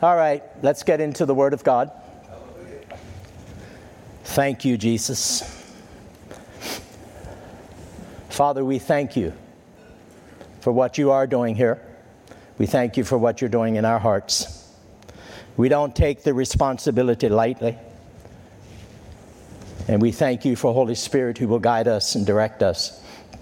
All right, let's get into the Word of God. Thank you, Jesus. Father, we thank you for what you are doing here. We thank you for what you're doing in our hearts. We don't take the responsibility lightly. And we thank you for Holy Spirit who will guide us and direct us.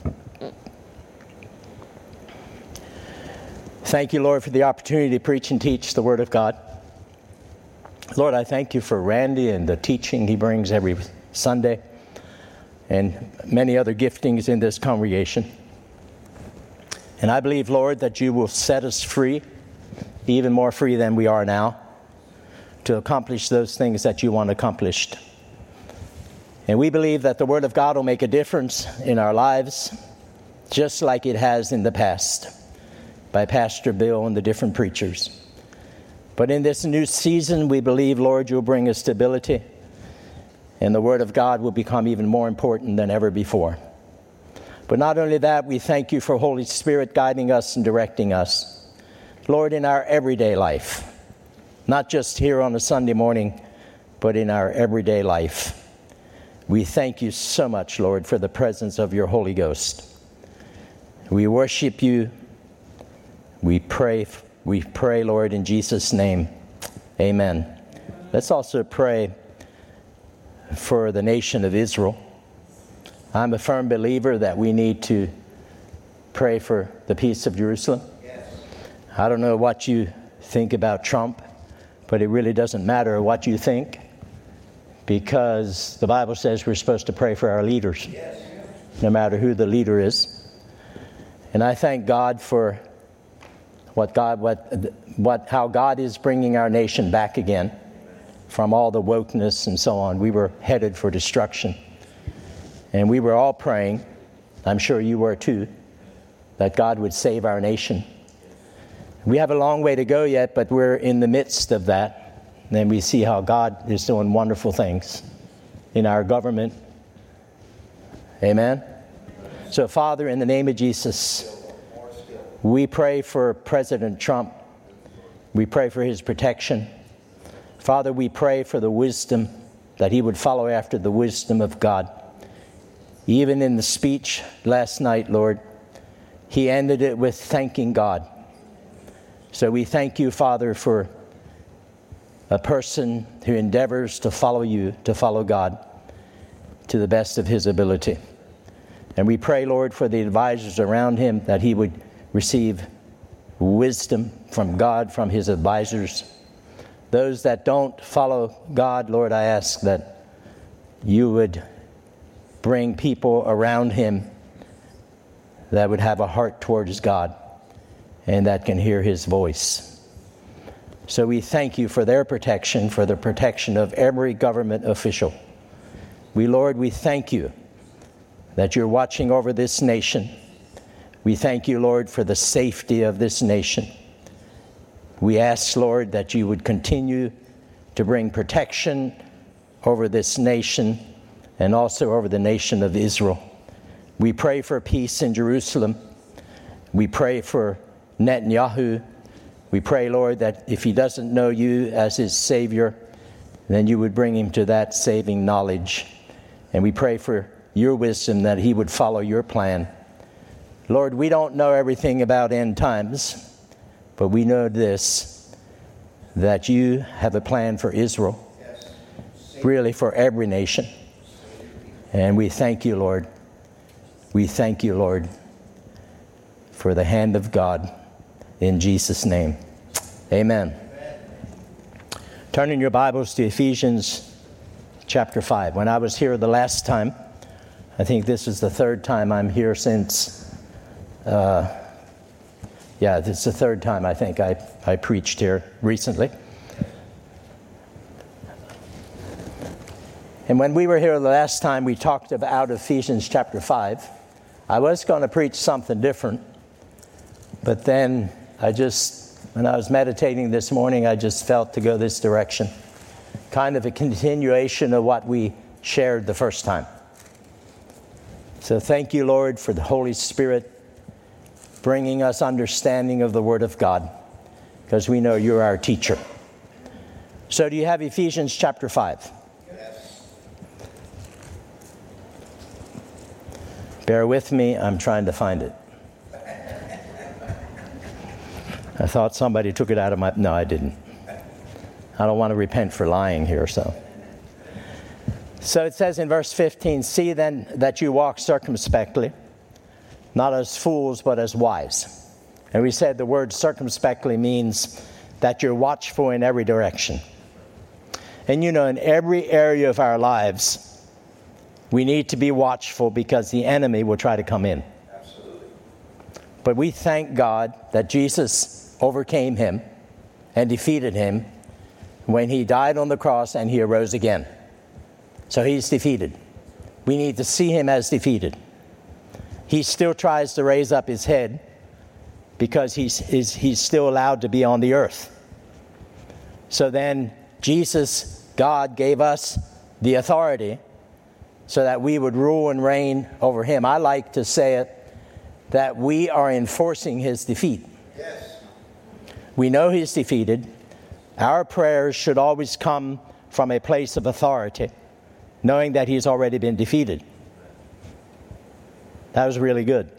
Thank you, Lord, for the opportunity to preach and teach the Word of God. Lord, I thank you for Randy and the teaching he brings every Sunday and many other giftings in this congregation. And I believe, Lord, that you will set us free, even more free than we are now, to accomplish those things that you want accomplished. And we believe that the Word of God will make a difference in our lives, just like it has in the past, by Pastor Bill and the different preachers. But in this new season, we believe, Lord, you'll bring us stability, and the Word of God will become even more important than ever before. But not only that, we thank you for Holy Spirit guiding us and directing us, Lord, in our everyday life, not just here on a Sunday morning, but in our everyday life. We thank you so much, Lord, for the presence of your Holy Ghost. We worship you. We pray, Lord, in Jesus' name. Amen. Let's also pray for the nation of Israel. I'm a firm believer that we need to pray for the peace of Jerusalem. I don't know what you think about Trump, but it really doesn't matter what you think, because the Bible says we're supposed to pray for our leaders, no matter who the leader is. And I thank God for how God is bringing our nation back again from all the wokeness and so on. We were headed for destruction. And we were all praying, I'm sure you were too, that God would save our nation. We have a long way to go yet, but we're in the midst of that. And we see how God is doing wonderful things in our government. Amen? So, Father, in the name of Jesus, we pray for President Trump. We pray for his protection. Father, we pray for the wisdom, that he would follow after the wisdom of God. Even in the speech last night, Lord, he ended it with thanking God. So we thank you, Father, for a person who endeavors to follow you, to follow God, to the best of his ability. And we pray, Lord, for the advisors around him, that he would receive wisdom from God, from his advisors. Those that don't follow God, Lord, I ask that you would bring people around him that would have a heart towards God and that can hear his voice. So we thank you for their protection, for the protection of every government official. Lord, we thank you that you're watching over this nation. We thank you, Lord, for the safety of this nation. We ask, Lord, that you would continue to bring protection over this nation and also over the nation of Israel. We pray for peace in Jerusalem. We pray for Netanyahu. We pray, Lord, that if he doesn't know you as his Savior, then you would bring him to that saving knowledge. And we pray for your wisdom, that he would follow your plan. Lord, we don't know everything about end times, but we know this, that you have a plan for Israel, really for every nation. And we thank you, Lord. We thank you, Lord, for the hand of God in Jesus' name. Amen. Turn in your Bibles to Ephesians chapter 5. When I was here the last time, I think this is the third time I'm here since, this is the third time I think I preached here recently. And when we were here the last time, we talked about Ephesians chapter 5. I was going to preach something different, but then when I was meditating this morning, I just felt to go this direction. Kind of a continuation of what we shared the first time. So thank you, Lord, for the Holy Spirit bringing us understanding of the Word of God, because we know you're our teacher. So do you have Ephesians chapter 5? Yes. Bear with me, I'm trying to find it. I thought somebody took it out of my... No, I didn't. I don't want to repent for lying here, so. So it says in verse 15, see then that you walk circumspectly, not as fools, but as wise. And we said the word circumspectly means that you're watchful in every direction. And you know, in every area of our lives, we need to be watchful because the enemy will try to come in. Absolutely. But we thank God that Jesus overcame him and defeated him when he died on the cross and he arose again. So he's defeated. We need to see him as defeated. He still tries to raise up his head because he's still allowed to be on the earth. So then Jesus, God, gave us the authority so that we would rule and reign over him. I like to say it that we are enforcing his defeat. Yes. We know he's defeated. Our prayers should always come from a place of authority, knowing that he's already been defeated. That was really good.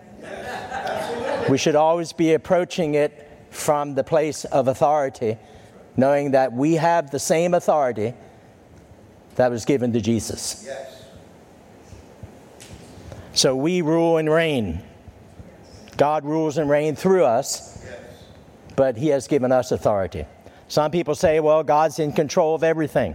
We should always be approaching it from the place of authority, knowing that we have the same authority that was given to Jesus. Yes. So we rule and reign. God rules and reigns through us, but he has given us authority. Some people say, well, God's in control of everything.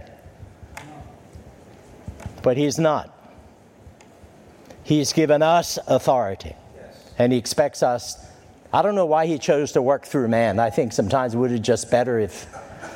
But he's not. He's given us authority. And he expects us. I don't know why he chose to work through man. I think sometimes it would have just better if,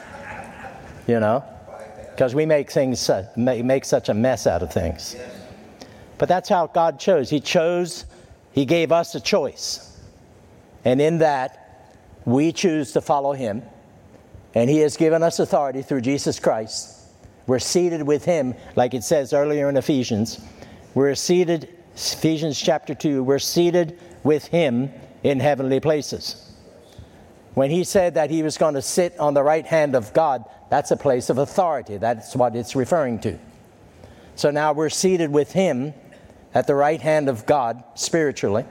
because we make such a mess out of things. But that's how God chose. He gave us a choice. And in that, we choose to follow him. And he has given us authority through Jesus Christ. We're seated with him, like it says earlier in Ephesians. We're seated, Ephesians chapter 2, we're seated with him in heavenly places. When he said that he was going to sit on the right hand of God, that's a place of authority. That's what it's referring to. So now we're seated with him at the right hand of God spiritually.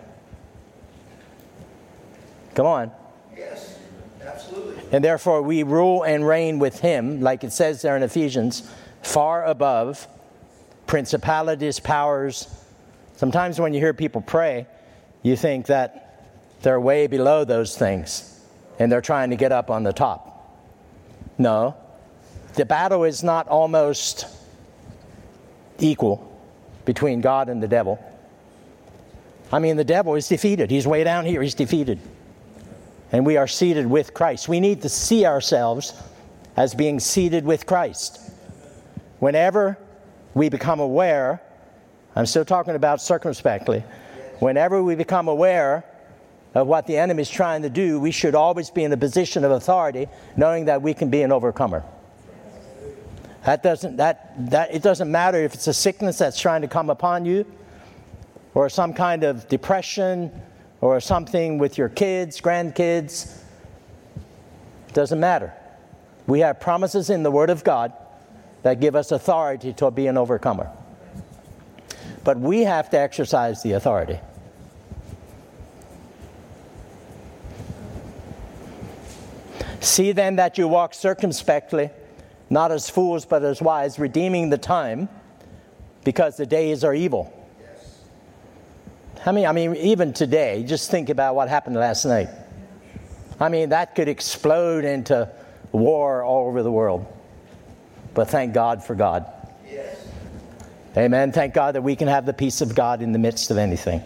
Come on. Yes, absolutely. And therefore we rule and reign with him, like it says there in Ephesians, far above principalities, powers. Sometimes when you hear people pray, you think that they're way below those things and they're trying to get up on the top. No. The battle is not almost equal between God and the devil. I mean, the devil is defeated. He's way down here. He's defeated. And we are seated with Christ. We need to see ourselves as being seated with Christ. Whenever we become aware, I'm still talking about circumspectly, whenever we become aware of what the enemy is trying to do, we should always be in a position of authority, knowing that we can be an overcomer. It doesn't matter if it's a sickness that's trying to come upon you, or some kind of depression, or something with your kids, grandkids. It doesn't matter. We have promises in the Word of God that give us authority to be an overcomer. But we have to exercise the authority. See then that you walk circumspectly, not as fools but as wise, redeeming the time, because the days are evil. I mean, even today, just think about what happened last night. I mean, that could explode into war all over the world. But thank God for God. Yes. Amen. Thank God that we can have the peace of God in the midst of anything.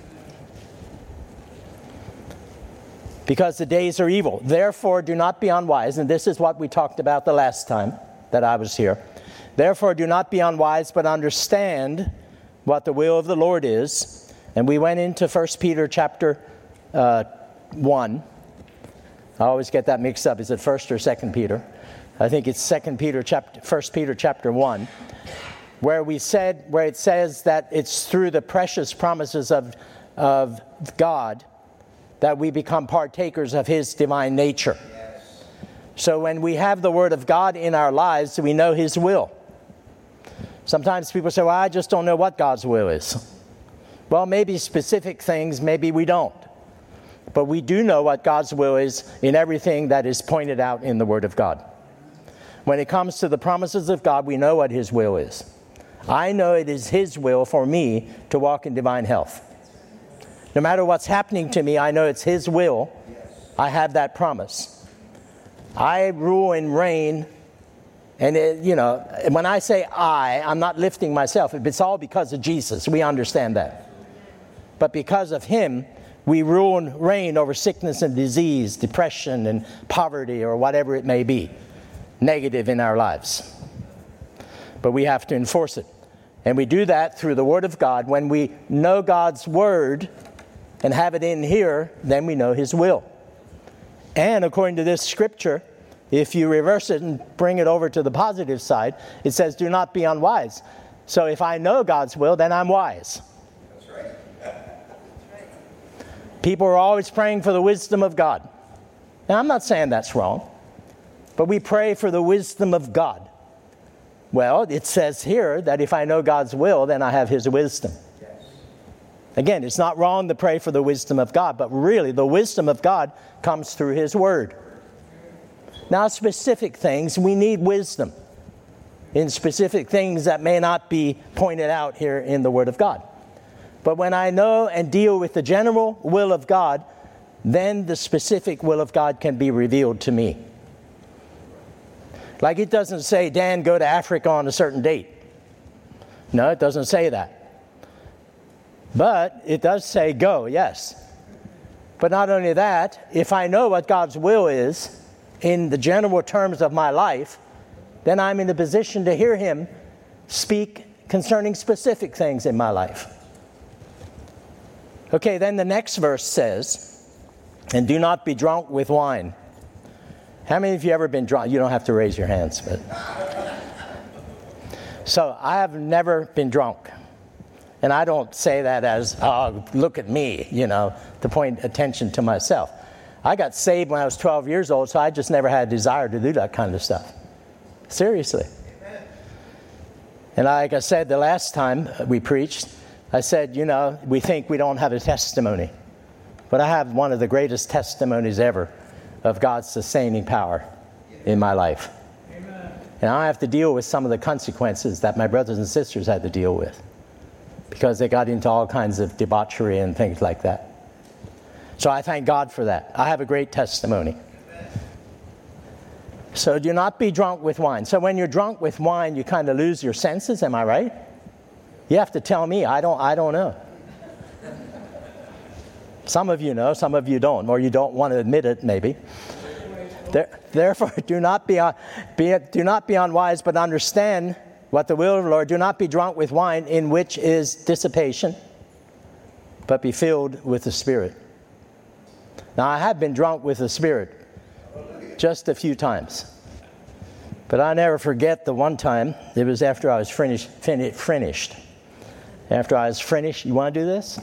Because the days are evil. Therefore, do not be unwise. And this is what we talked about the last time that I was here. Therefore, do not be unwise, but understand what the will of the Lord is. And we went into 1 Peter chapter 1. I always get that mixed up. Is it 1 or 2 Peter? I think it's 1 Peter chapter 1, where it says that it's through the precious promises of God that we become partakers of his divine nature. Yes. So when we have the Word of God in our lives, we know His will. Sometimes people say, well, I just don't know what God's will is. Well, maybe specific things, maybe we don't. But we do know what God's will is in everything that is pointed out in the Word of God. When it comes to the promises of God, we know what His will is. I know it is His will for me to walk in divine health. No matter what's happening to me, I know it's His will. I have that promise. I rule and reign. And, when I say I'm not lifting myself. It's all because of Jesus. We understand that. But because of Him, we rule and reign over sickness and disease, depression and poverty, or whatever it may be, negative in our lives. But we have to enforce it. And we do that through the Word of God. When we know God's Word and have it in here, then we know His will. And according to this scripture, if you reverse it and bring it over to the positive side, it says, do not be unwise. So if I know God's will, then I'm wise. That's right. People are always praying for the wisdom of God. Now, I'm not saying that's wrong, but we pray for the wisdom of God. Well, it says here that if I know God's will, then I have His wisdom. Again, it's not wrong to pray for the wisdom of God, but really the wisdom of God comes through His Word. Now, specific things, we need wisdom in specific things that may not be pointed out here in the Word of God. But when I know and deal with the general will of God, then the specific will of God can be revealed to me. Like it doesn't say, Dan, go to Africa on a certain date. No, it doesn't say that. But it does say go, yes. But not only that, if I know what God's will is in the general terms of my life, then I'm in a position to hear Him speak concerning specific things in my life. Okay, then the next verse says, and do not be drunk with wine. How many of you ever been drunk? You don't have to raise your hands, but. So I have never been drunk. And I don't say that as, oh, look at me, to point attention to myself. I got saved when I was 12 years old, so I just never had a desire to do that kind of stuff. Seriously. Amen. And like I said the last time we preached, I said, we think we don't have a testimony. But I have one of the greatest testimonies ever of God's sustaining power in my life. Amen. And I have to deal with some of the consequences that my brothers and sisters had to deal with, because they got into all kinds of debauchery and things like that. So I thank God for that. I have a great testimony. So do not be drunk with wine. So when you're drunk with wine, you kind of lose your senses, am I right? You have to tell me. I don't know. Some of you know, some of you don't, or you don't want to admit it maybe. Therefore, do not be unwise, but understand what the will of the Lord. Do not be drunk with wine, in which is dissipation, but be filled with the Spirit. Now, I have been drunk with the Spirit just a few times. But I never forget the one time. It was after I was finished. After I was finished. You want to do this?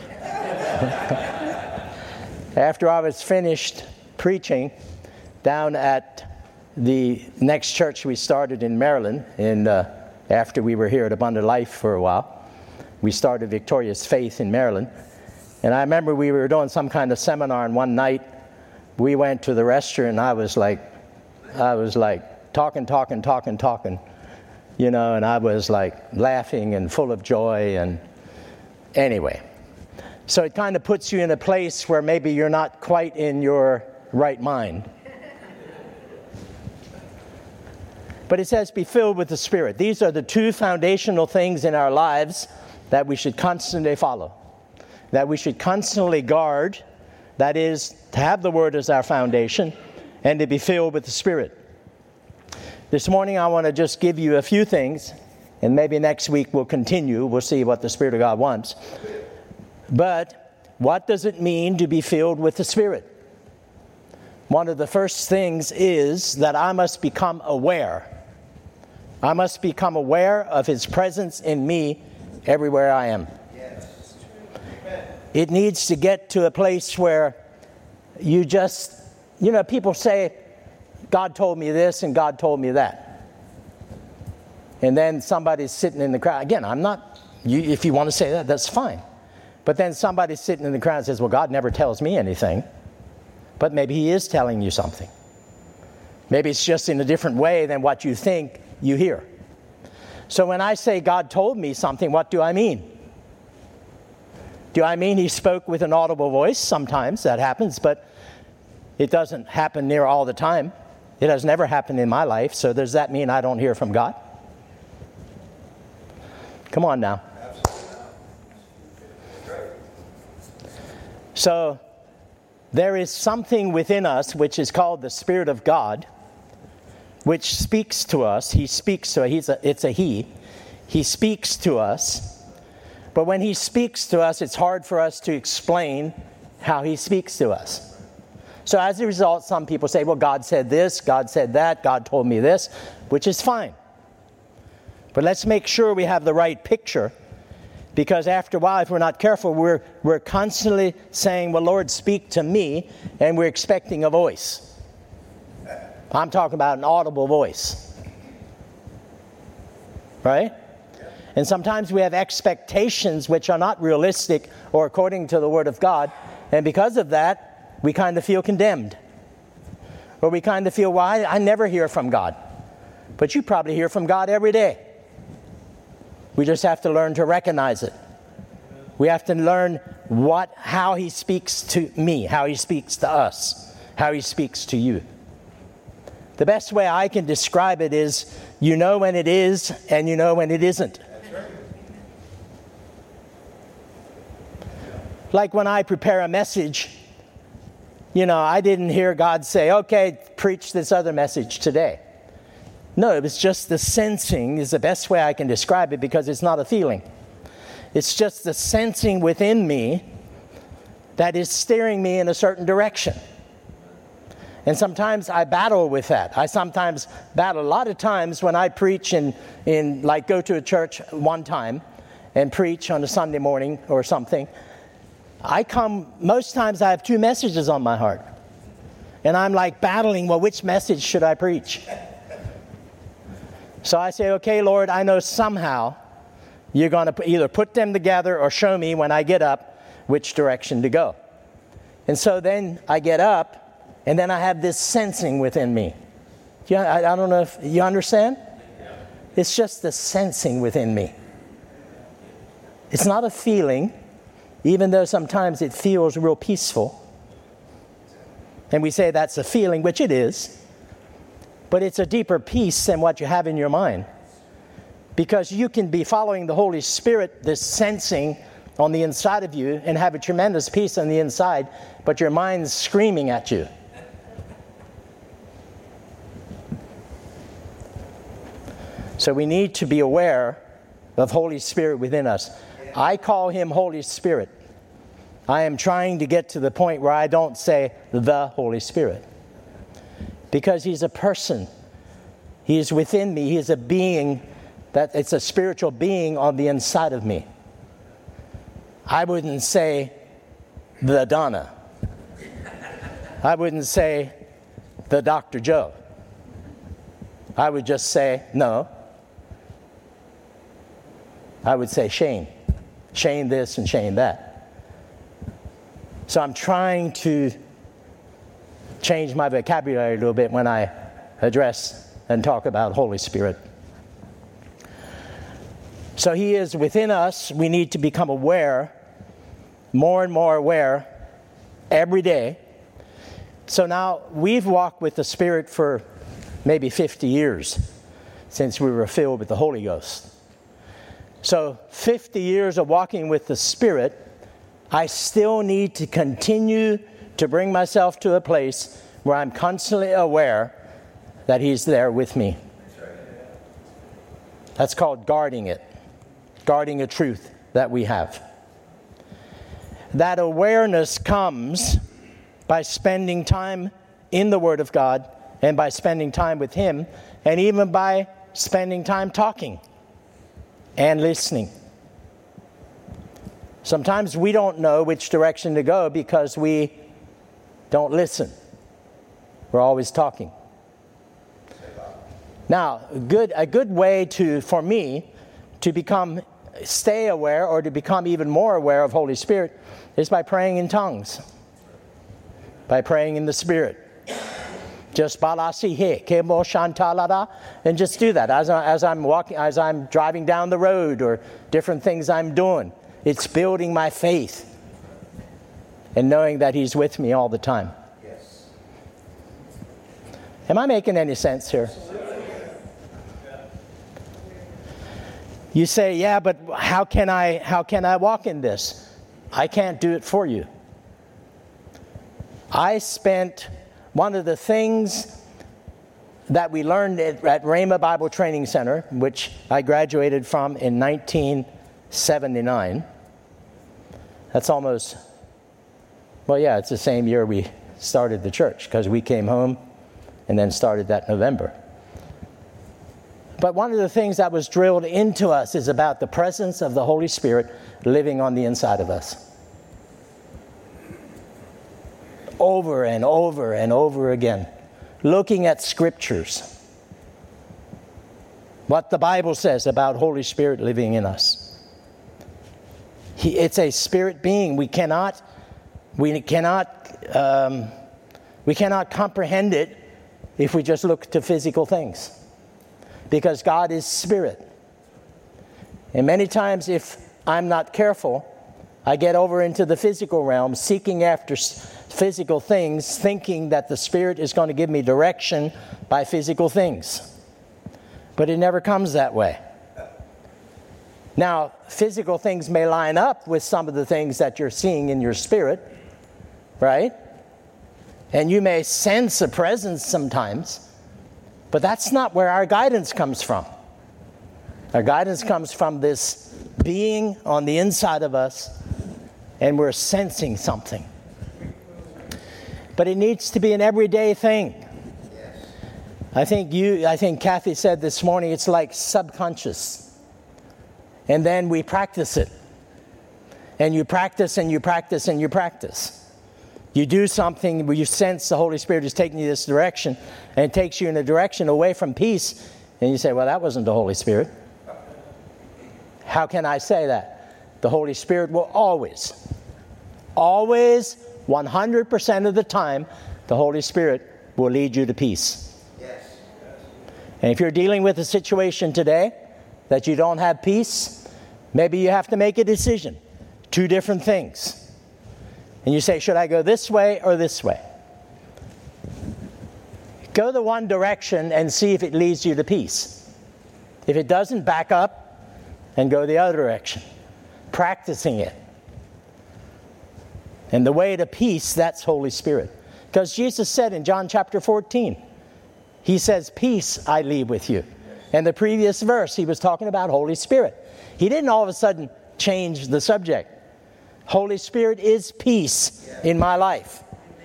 After I was finished preaching down at the next church we started in Maryland, after we were here at Abundant Life for a while, we started Victorious Faith in Maryland. And I remember we were doing some kind of seminar, and one night we went to the restaurant, and I was like talking, and I was like laughing and full of joy. And anyway, so it kind of puts you in a place where maybe you're not quite in your right mind. But it says, be filled with the Spirit. These are the two foundational things in our lives that we should constantly follow, that we should constantly guard. That is, to have the Word as our foundation and to be filled with the Spirit. This morning I want to just give you a few things, and maybe next week we'll continue. We'll see what the Spirit of God wants. But what does it mean to be filled with the Spirit? One of the first things is that I must become aware. I must become aware of His presence in me everywhere I am. Yes. It needs to get to a place where you just, people say, God told me this and God told me that. And then somebody's sitting in the crowd. Again, if you want to say that, that's fine. But then somebody's sitting in the crowd and says, well, God never tells me anything. But maybe he is telling you something. Maybe it's just in a different way than what you think you hear. So when I say God told me something, what do I mean? Do I mean he spoke with an audible voice? Sometimes that happens, but it doesn't happen near all the time. It has never happened in my life, so does that mean I don't hear from God? Come on now. So there is something within us which is called the Spirit of God, which speaks to us. He speaks to us. It's a he. He speaks to us. But when he speaks to us, it's hard for us to explain how he speaks to us. So as a result, some people say, well, God said this, God said that, God told me this, which is fine. But let's make sure we have the right picture, because after a while, if we're not careful, we're constantly saying, well, Lord, speak to me, and we're expecting a voice. I'm talking about an audible voice. Right? And sometimes we have expectations which are not realistic or according to the Word of God, and because of that, we kind of feel condemned. Or we kind of feel, well, I never hear from God. But you probably hear from God every day. We just have to learn to recognize it. We have to learn how he speaks to me, how he speaks to us, how he speaks to you. The best way I can describe it is, you know when it is and you know when it isn't. Like when I prepare a message, I didn't hear God say, okay, preach this other message today. No, it was just the sensing is the best way I can describe it, because it's not a feeling. It's just the sensing within me that is steering me in a certain direction. And sometimes I battle with that. I sometimes battle. A lot of times when I preach like go to a church one time and preach on a Sunday morning or something, most times I have two messages on my heart. And I'm like battling, well, which message should I preach? So I say, okay, Lord, I know somehow you're going to either put them together or show me when I get up which direction to go. And so then I get up, and then I have this sensing within me. I don't know if you understand? It's just the sensing within me. It's not a feeling, even though sometimes it feels real peaceful. And we say that's a feeling, which it is. But it's a deeper peace than what you have in your mind. Because you can be following the Holy Spirit, this sensing on the inside of you, and have a tremendous peace on the inside, but your mind's screaming at you. So we need to be aware of Holy Spirit within us. I call him Holy Spirit. I am trying to get to the point where I don't say the Holy Spirit. Because he's a person. He is within me. He is a being, it's a spiritual being on the inside of me. I wouldn't say the Donna. I wouldn't say the Dr. Joe. I would just say, no. I would say Shane. Shane this and Shane that. So I'm trying to change my vocabulary a little bit when I address and talk about Holy Spirit. So he is within us. We need to become aware, more and more aware, every day. So now we've walked with the Spirit for maybe 50 years since we were filled with the Holy Ghost. So 50 years of walking with the Spirit, I still need to continue to bring myself to a place where I'm constantly aware that he's there with me. That's called guarding it. Guarding a truth that we have. That awareness comes by spending time in the Word of God and by spending time with him, and even by spending time talking and listening. Sometimes we don't know which direction to go because we don't listen. We're always talking. Now, a good way for me to stay aware or to become even more aware of Holy Spirit is by praying in tongues, by praying in the Spirit. Just balasihe, kemo shantalada, and just do that as I'm walking, as I'm driving down the road, or different things I'm doing. It's building my faith and knowing that He's with me all the time. Yes. Am I making any sense here? You say, yeah, but how can I walk in this? I can't do it for you. One of the things that we learned at Rhema Bible Training Center, which I graduated from in 1979. That's almost, it's the same year we started the church, because we came home and then started that November. But one of the things that was drilled into us is about the presence of the Holy Spirit living on the inside of us. Over and over and over again. Looking at scriptures. What the Bible says about Holy Spirit living in us. It's a spirit being. We cannot comprehend it if we just look to physical things. Because God is spirit. And many times, if I'm not careful, I get over into the physical realm, seeking after physical things, thinking that the Spirit is going to give me direction by physical things. But it never comes that way. Now, physical things may line up with some of the things that you're seeing in your spirit, right? And you may sense a presence sometimes. But that's not where our guidance comes from. Our guidance comes from this being on the inside of us, and we're sensing something. But it needs to be an everyday thing. I think Kathy said this morning, it's like subconscious. And then we practice it. And you practice and you practice and you practice. You do something where you sense the Holy Spirit is taking you this direction, and it takes you in a direction away from peace, and you say, well, that wasn't the Holy Spirit. How can I say that? The Holy Spirit will always, 100% of the time, the Holy Spirit will lead you to peace. Yes. And if you're dealing with a situation today that you don't have peace, maybe you have to make a decision. 2 different things. And you say, should I go this way or this way? Go the one direction and see if it leads you to peace. If it doesn't, back up and go the other direction. Practicing it. And the way to peace, that's Holy Spirit. Because Jesus said in John chapter 14, He says, peace I leave with you. And the previous verse, He was talking about Holy Spirit. He didn't all of a sudden change the subject. Holy Spirit is peace in my life.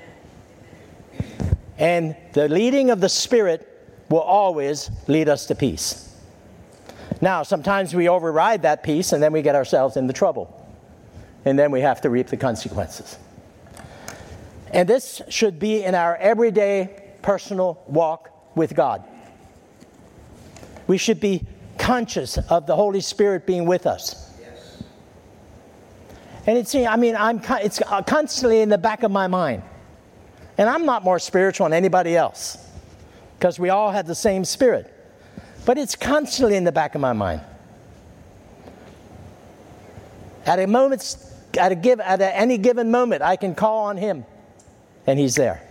And the leading of the Spirit will always lead us to peace. Now, sometimes we override that peace and then we get ourselves into trouble. And then we have to reap the consequences. And this should be in our everyday personal walk with God. We should be conscious of the Holy Spirit being with us. And it's constantly in the back of my mind. And I'm not more spiritual than anybody else, because we all have the same Spirit. But it's constantly in the back of my mind. At any given moment, I can call on Him, and He's there.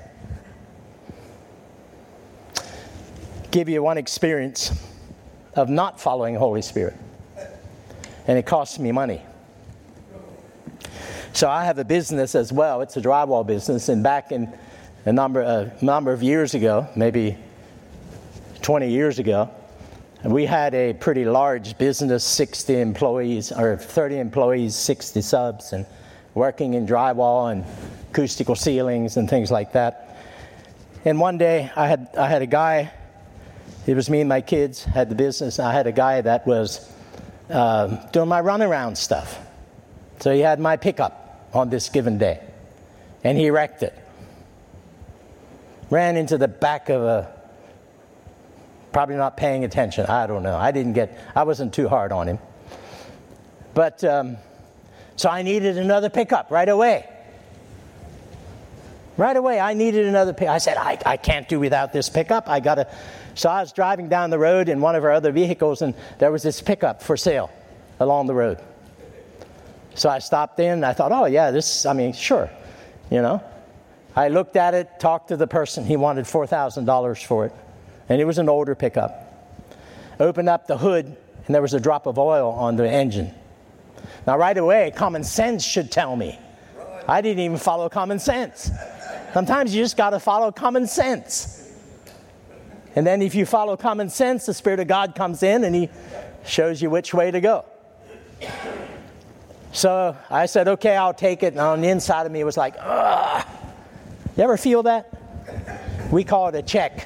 Give you one experience of not following the Holy Spirit, and it cost me money. So I have a business as well. It's a drywall business, and back in a number of years ago, maybe 20 years ago, we had a pretty large business, 60 employees, or 30 employees, 60 subs, and working in drywall and acoustical ceilings and things like that. And one day I had a guy, it was me and my kids had the business, and I had a guy that was doing my runaround stuff. So he had my pickup on this given day, and he wrecked it. Ran into the back of Probably not paying attention. I don't know. I wasn't too hard on him. But, so I needed another pickup right away. Right away, I needed another pickup. I said, I can't do without this pickup. So I was driving down the road in one of our other vehicles, and there was this pickup for sale along the road. So I stopped in, and I thought, oh, yeah, sure, I looked at it, talked to the person. He wanted $4,000 for it, and it was an older pickup. Opened up the hood, and there was a drop of oil on the engine. Now, right away, common sense should tell me. I didn't even follow common sense. Sometimes you just got to follow common sense. And then if you follow common sense, the Spirit of God comes in and He shows you which way to go. So I said, okay, I'll take it. And on the inside of me, it was like, ugh. You ever feel that? We call it a check.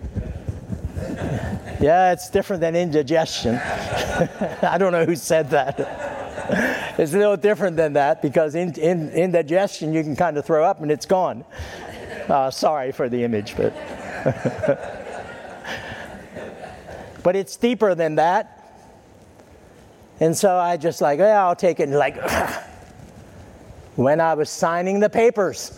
Yeah, it's different than indigestion. I don't know who said that. It's a little different than that, because in indigestion, you can kind of throw up and it's gone. Sorry for the image, but but it's deeper than that. And so I just I'll take it. And when I was signing the papers,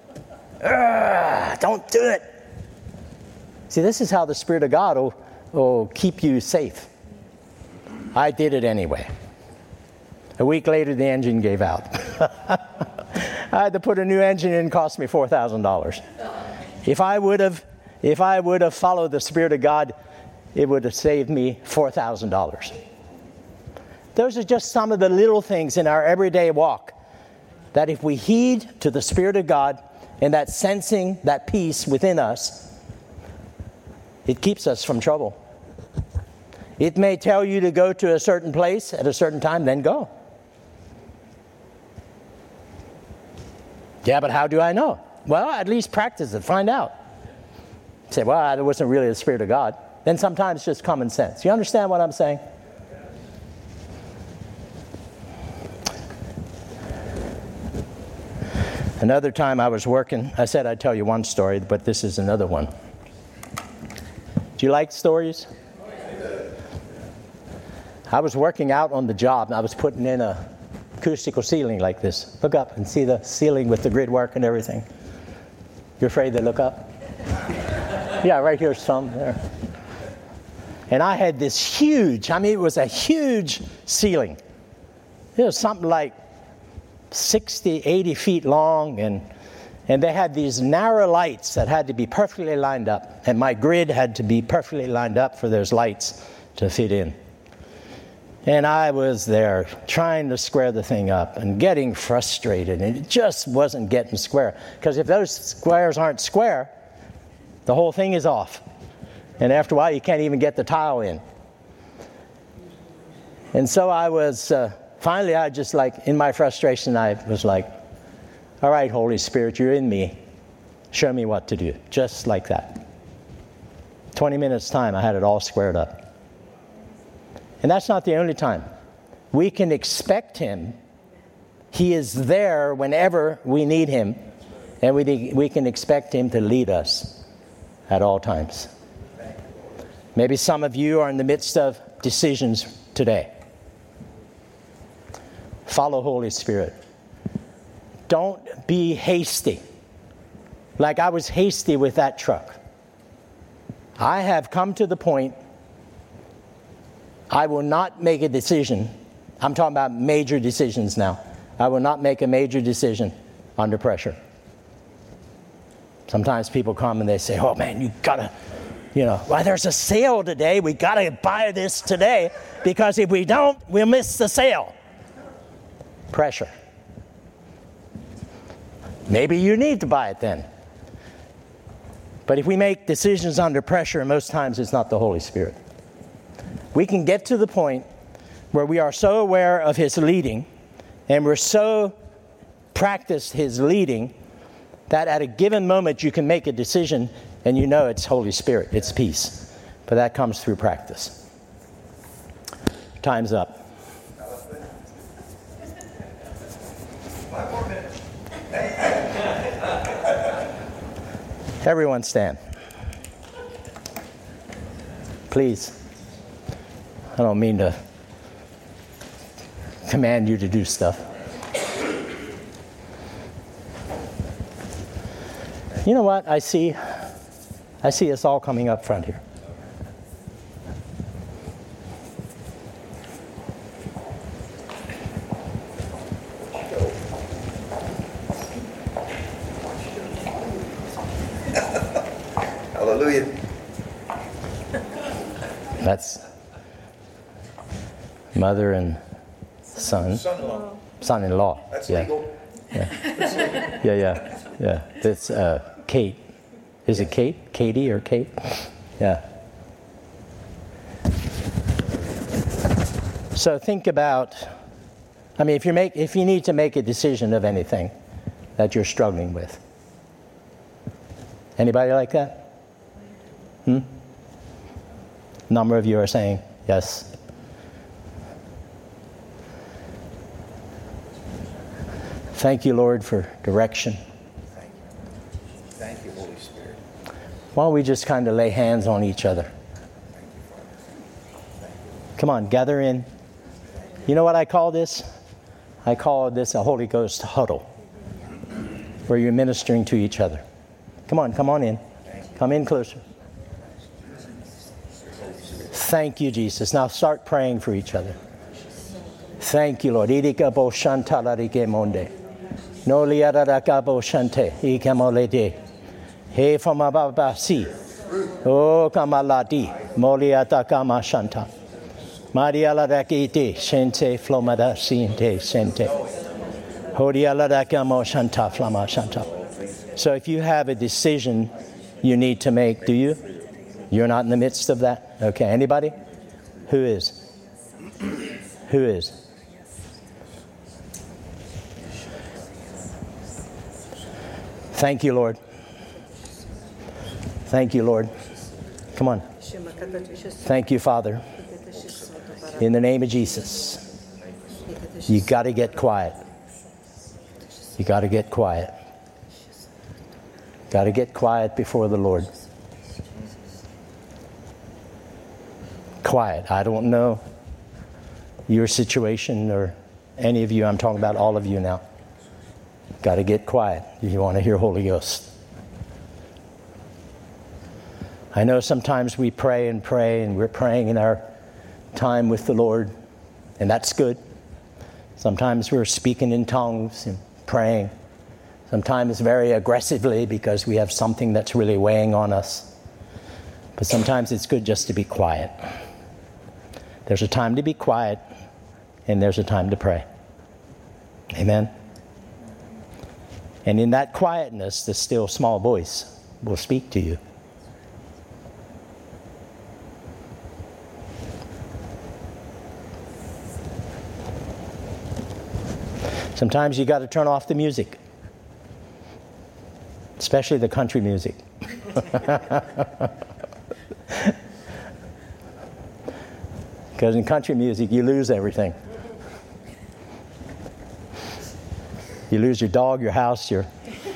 don't do it. See, this is how the Spirit of God will keep you safe. I did it anyway. A week later, the engine gave out. I had to put a new engine in. It cost me $4,000. If I would have followed the Spirit of God, it would have saved me $4,000. Those are just some of the little things in our everyday walk that if we heed to the Spirit of God and that sensing, that peace within us, it keeps us from trouble. It may tell you to go to a certain place at a certain time, then go. Yeah, but how do I know? Well, at least practice it. Find out. Say, well, it wasn't really the Spirit of God. Then sometimes it's just common sense. You understand what I'm saying? Another time I was working, I said I'd tell you one story, but this is another one. Do you like stories? I was working out on the job, and I was putting in a acoustical ceiling like this. Look up and see the ceiling with the grid work and everything. You're afraid to look up? Yeah, right here's some there. And I had this huge, it was a huge ceiling. It was something like 60, 80 feet long, and they had these narrow lights that had to be perfectly lined up. And my grid had to be perfectly lined up for those lights to fit in. And I was there trying to square the thing up and getting frustrated, and it just wasn't getting square. Because if those squares aren't square, the whole thing is off. And after a while, you can't even get the tile in. And so I was, finally, I just in my frustration, I was like, all right, Holy Spirit, you're in me. Show me what to do. Just like that. 20 minutes time, I had it all squared up. And that's not the only time. We can expect Him. He is there whenever we need Him. And we can expect Him to lead us at all times. Maybe some of you are in the midst of decisions today. Follow Holy Spirit. Don't be hasty. Like I was hasty with that truck. I have come to the point I will not make a decision. I'm talking about major decisions now. I will not make a major decision under pressure. Sometimes people come and they say, oh man, you gotta, there's a sale today. We gotta buy this today because if we don't, we'll miss the sale. Pressure. Maybe you need to buy it then. But if we make decisions under pressure, most times it's not the Holy Spirit. We can get to the point where we are so aware of His leading and we're so practiced His leading that at a given moment you can make a decision and you know it's Holy Spirit, it's peace. But that comes through practice. Time's up. Everyone stand. please. I don't mean to command you to do stuff. You know what? I see us all coming up front here. Hallelujah. That's mother and son. Son-in-law. Son-in-law. That's yeah. legal. Yeah. That's Kate. Is it Kate? Katie or Kate? Yeah. So think about, if you need to make a decision of anything that you're struggling with. Anybody like that? Number of you are saying yes. Thank you, Lord, for direction. Thank you, Holy Spirit. Why don't we just kind of lay hands on each other? Come on, gather in. You know what I call this? I call this a Holy Ghost huddle, where you're ministering to each other. Come on in. Come in closer. Thank you, Jesus. Now start praying for each other. Thank you, Lord. Irikabo shantalarike monde. No liarakabo shante. Ikamolede. He famababasi. O kamaladi. Moliata kama shanta. Maria la rakite. Shente flomada sinte sente. Hodia rakamo shanta flama shanta. So if you have a decision you need to make, do you? You're not in the midst of that? Okay, anybody? Who is? Who is? Thank you, Lord. Thank you, Lord. Come on. Thank you, Father. In the name of Jesus. You got to get quiet. You got to get quiet. Got to get quiet before the Lord. Quiet. I don't know your situation or any of you. I'm talking about all of you now. Got to get quiet if you want to hear Holy Ghost. I know sometimes we pray and we're praying in our time with the Lord, and that's good. Sometimes we're speaking in tongues and praying. Sometimes very aggressively because we have something that's really weighing on us. But sometimes it's good just to be quiet. There's a time to be quiet, and there's a time to pray. Amen? And in that quietness, the still small voice will speak to you. Sometimes you got to turn off the music, especially the country music. Because in country music, you lose everything. You lose your dog, your house, your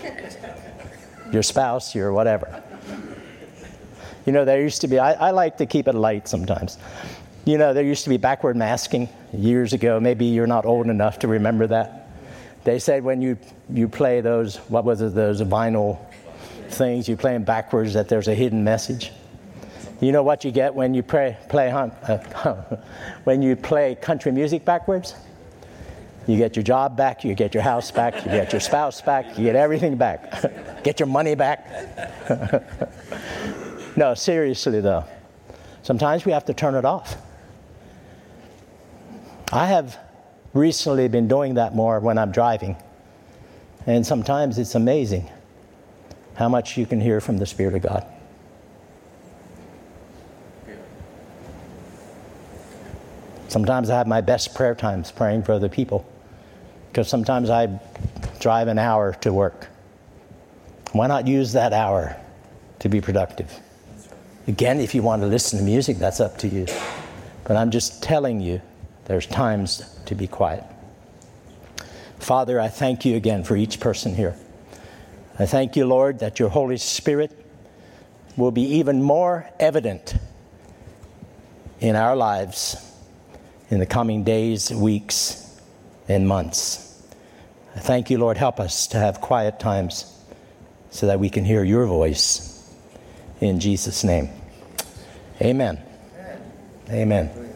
spouse, your whatever. You know, there used to be, I like to keep it light sometimes. You know, there used to be backward masking years ago. Maybe you're not old enough to remember that. They said when you play those, what was it, those vinyl things, you play them backwards, that there's a hidden message. You know what you get when you when you play country music backwards? You get your job back, you get your house back, you get your spouse back, you get everything back. Get your money back. No, seriously though. Sometimes we have to turn it off. I have recently been doing that more when I'm driving. And sometimes it's amazing how much you can hear from the Spirit of God. Sometimes I have my best prayer times praying for other people. Because sometimes I drive an hour to work. Why not use that hour to be productive? Again, if you want to listen to music, that's up to you. But I'm just telling you, there's times to be quiet. Father, I thank you again for each person here. I thank you, Lord, that your Holy Spirit will be even more evident in our lives in the coming days, weeks, and months. Thank you, Lord. Help us to have quiet times so that we can hear your voice. In Jesus' name. Amen. Amen.